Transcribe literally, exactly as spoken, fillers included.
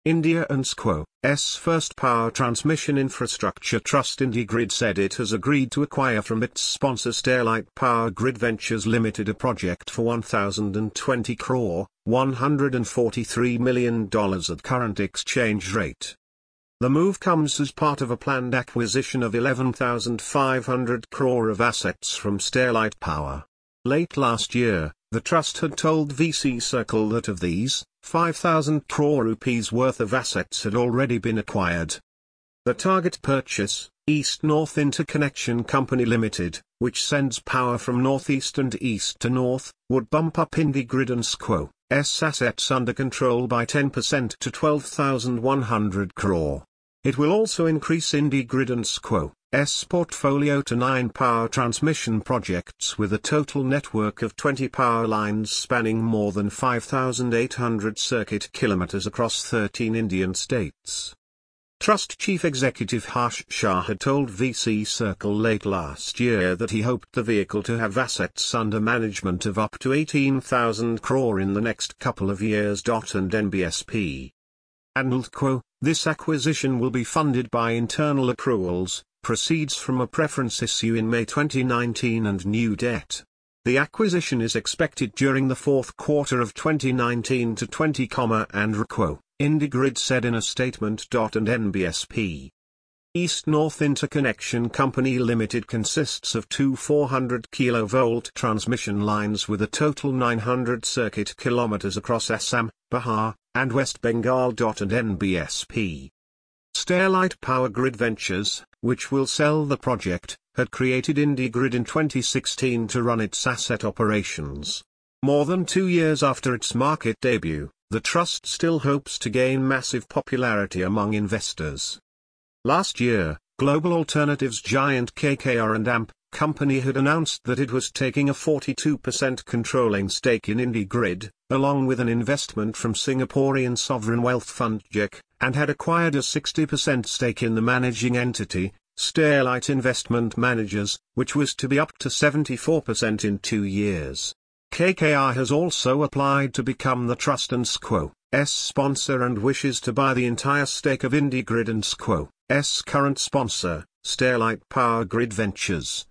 India and S C O S first power transmission infrastructure trust IndiGrid said it has agreed to acquire from its sponsor Sterlite Power Grid Ventures Limited a project for one thousand twenty crore, one hundred forty-three million dollars at current exchange rate. The move comes as part of a planned acquisition of eleven thousand five hundred crore of assets from Sterlite Power. Late last year, the trust had told V C Circle that of these, five thousand crore rupees worth of assets had already been acquired. The target purchase, East-North Interconnection Company Limited, which sends power from northeast and east to north, would bump up IndiGrid and S C O S assets under control by ten percent to twelve thousand one hundred crore. It will also increase IndiGrid and S C O S portfolio to nine power transmission projects with a total network of twenty power lines spanning more than five thousand eight hundred circuit kilometers across thirteen Indian states. Trust Chief Executive Harsh Shah had told V C Circle late last year that he hoped the vehicle to have assets under management of up to eighteen thousand crore in the next couple of years. And N B S P. And S C O, this acquisition will be funded by internal accruals, proceeds from a preference issue in May twenty nineteen and new debt. The acquisition is expected during the fourth quarter of twenty nineteen to twenty, and S C O, IndiGrid said in a statement. And N B S P. East-North Interconnection Company Limited consists of two four hundred kilovolt transmission lines with a total nine hundred circuit kilometers across Assam, Bihar, and West Bengal. And N B S P. Sterlite Power Grid Ventures, which will sell the project, had created IndiGrid in twenty sixteen to run its asset operations. More than two years after its market debut, the trust still hopes to gain massive popularity among investors. Last year, global alternatives giant K K R and A M P Company had announced that it was taking a forty-two percent controlling stake in IndiGrid, along with an investment from Singaporean sovereign wealth fund J A C, and had acquired a sixty percent stake in the managing entity, Sterlite Investment Managers, which was to be up to seventy-four percent in two years. K K R has also applied to become the trust and S C O S sponsor and wishes to buy the entire stake of IndiGrid and S C O S current sponsor, Sterlite Power Grid Ventures.